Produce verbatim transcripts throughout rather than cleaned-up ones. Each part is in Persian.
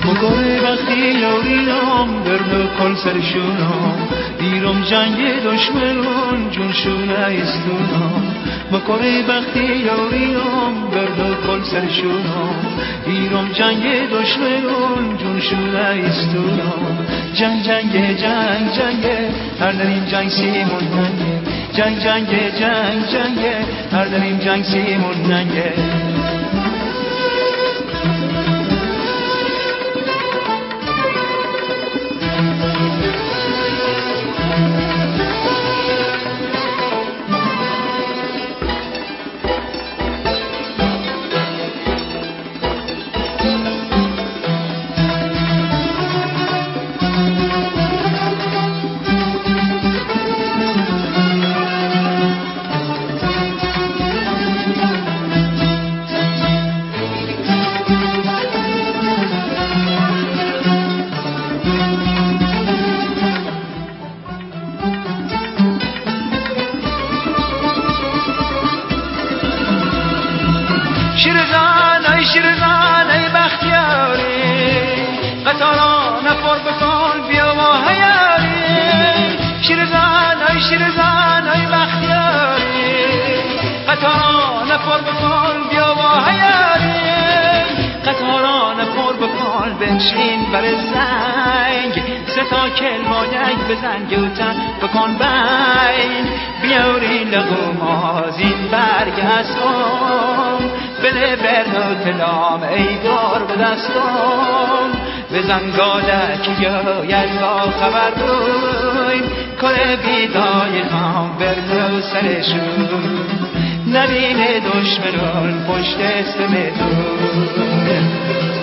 بگره وقتی یاریام برد کل سرشونم دیرم جنگ دشمنون جونشون ایستونم بگره وقتی یاریام برد کل سرشونم دیرم جنگ دشمنون جونشون ایستونم جنگ جنگ جنگ جنگ هر داریم جنگ سیمون ننگه جنگ جنگ جنگ جنگ هر داریم جنگ سیمون ننگه شیرزان ای شیرزان ای بختیاری قطارا نفر بکن بیا و هیاری شیرزان ای شیرزان ای بختیاری قطارا نفر بکن بیا و هیاری قطارا نفر بکن بنشین بر زنگ ستا کلمانک بزن گوتن بکن بین بیاری لغوم آزین برگستم بله برد و تلام ای دار به دستم بزن گالک یا با خبر روی کل بیدای هم برد و سرشون نبین دشمنون پشت استمتون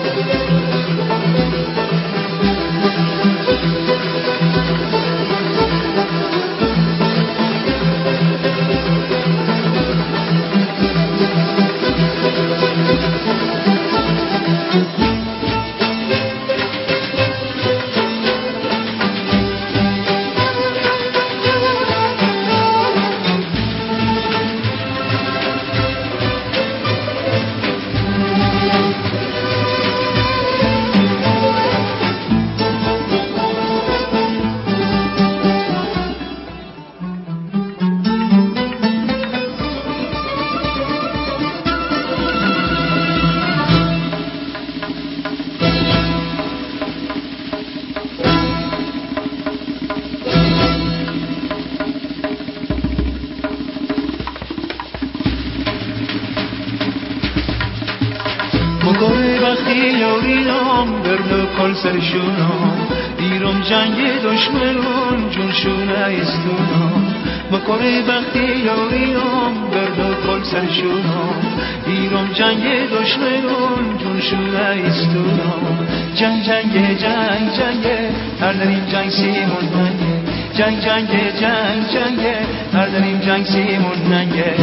بگره وقتی یاریام برد کل سرشونم دیرم جنگ دشمنون جونشون ایستونم بگره وقتی یاریام برد کل سرشونم دیرم جنگ دشمنون جونشون ایستونم جنگ جنگ جنگ جنگ هر داریم جنگ سیمون ننگه جنگ جنگ جنگ جنگ هر داریم جنگ سیمون ننگه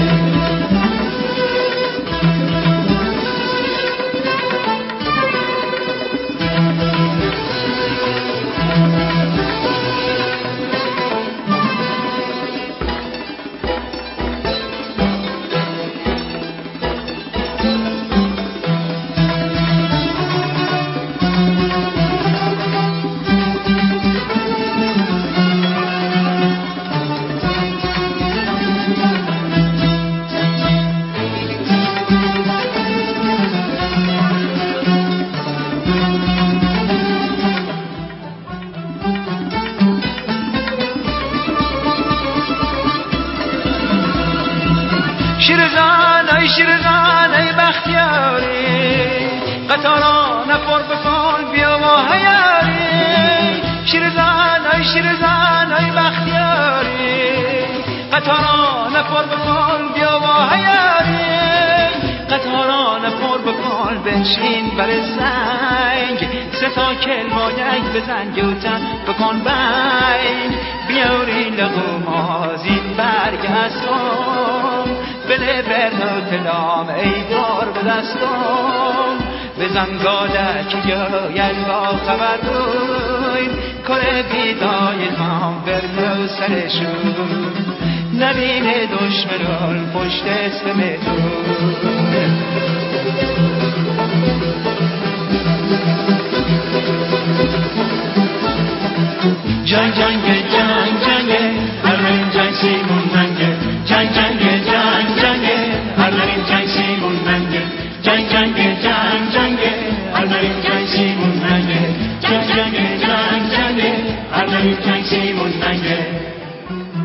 شیرزان ای شیرزان ای بختیاری قطارا نفر بکن بیا و هیاری شیرزان ای شیرزان ای بختیاری قطارا نفر بکن بیا و هیاری قطارا نفر بکن بنشین بر زنگ ستا کلمانک بزن گوتن بکن بین بیاری لغوم آزین برگستم بله برد و تلام ای دار به دستم بزن گالک یا با خبر روی کل بیدای هم برد و سرشون نبین دشمنون پشت استمتون جنگ جنگ جنگ جنگ هر جنگ سیمون منگه جنگ جنگ جنگ جنگ هر جنگ سیمون منگه جنگ جنگ جنگ جنگ هر جنگ سیمون منگه جنگ جنگ جنگ جنگ هر جنگ سیمون منگه